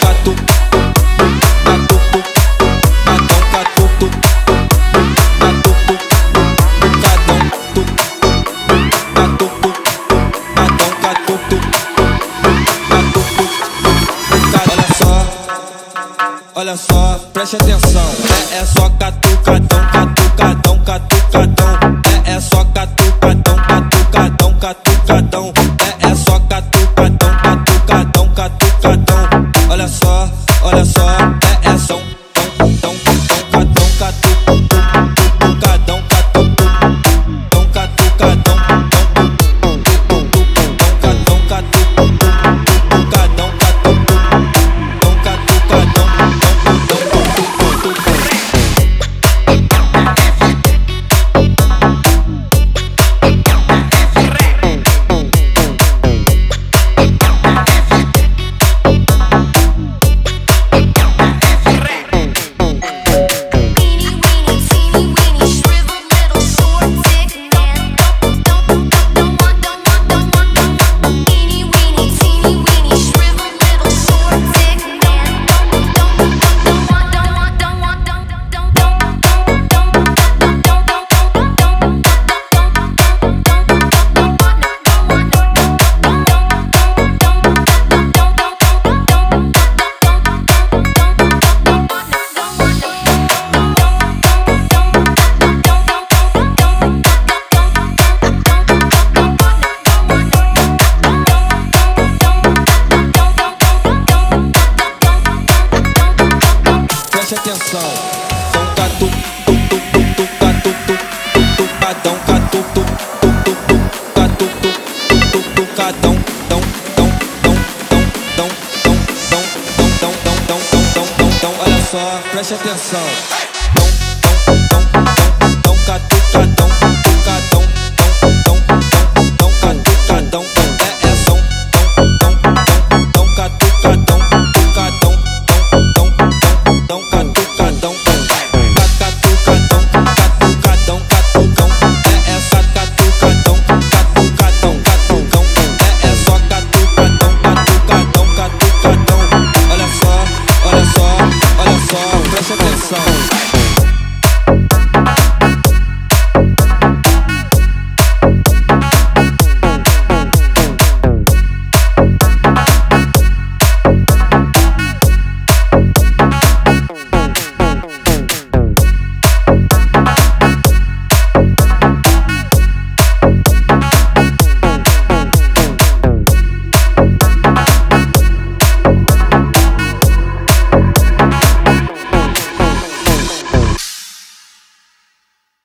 catu, catu, cadão, catu, catu, cadão, catu, olha só, preste atenção. É só catucadão, catucadão, catucadão. É só catucadão, catucadão, catucadão. É só catucadão, catucadão, catucadão. Olha só, é só tão, catucadão, catucadão, catucadão, catucadão, preste atenção. Tão catu, cadão, catu, cadão, olha só, preste atenção. Tão, catu, cadão.